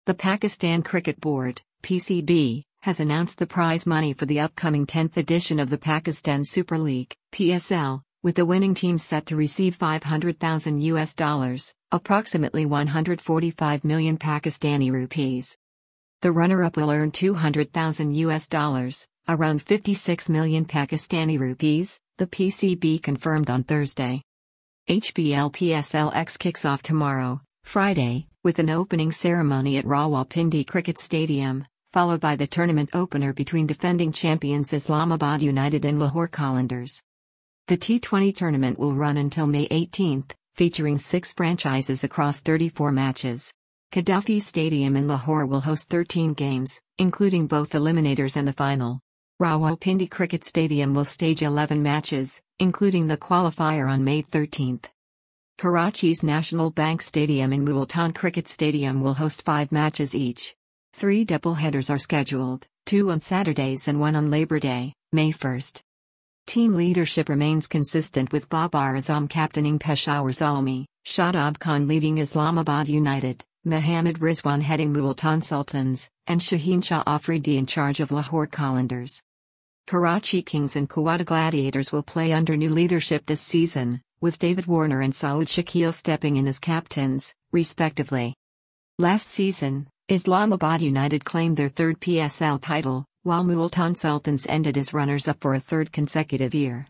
The Pakistan Cricket Board, PCB, has announced the prize money for the upcoming 10th edition of the Pakistan Super League, PSL, with the winning team set to receive $500,000, approximately 145 million Pakistani rupees. The runner-up will earn $200,000, around 56 million Pakistani rupees, the PCB confirmed on Thursday. HBL PSLX kicks off tomorrow, Friday, with an opening ceremony at Rawalpindi Cricket Stadium, followed by the tournament opener between defending champions Islamabad United and Lahore Qalandars. The T20 tournament will run until May 18, featuring 6 franchises across 34 matches. Gaddafi Stadium in Lahore will host 13 games, including both eliminators and the final. Rawalpindi Cricket Stadium will stage 11 matches, including the qualifier on May 13. Karachi's National Bank Stadium and Multan Cricket Stadium will host 5 matches each. 3 doubleheaders are scheduled, 2 on Saturdays and 1 on Labor Day, May 1. Team leadership remains consistent with Babar Azam captaining Peshawar Zalmi, Shadab Khan leading Islamabad United, Mohammad Rizwan heading Multan Sultans, and Shaheen Shah Afridi in charge of Lahore Qalandars. Karachi Kings and Quetta Gladiators will play under new leadership this season, with David Warner and Saud Shakil stepping in as captains, respectively. Last season, Islamabad United claimed their 3rd PSL title, while Multan Sultans ended as runners-up for a 3rd consecutive year.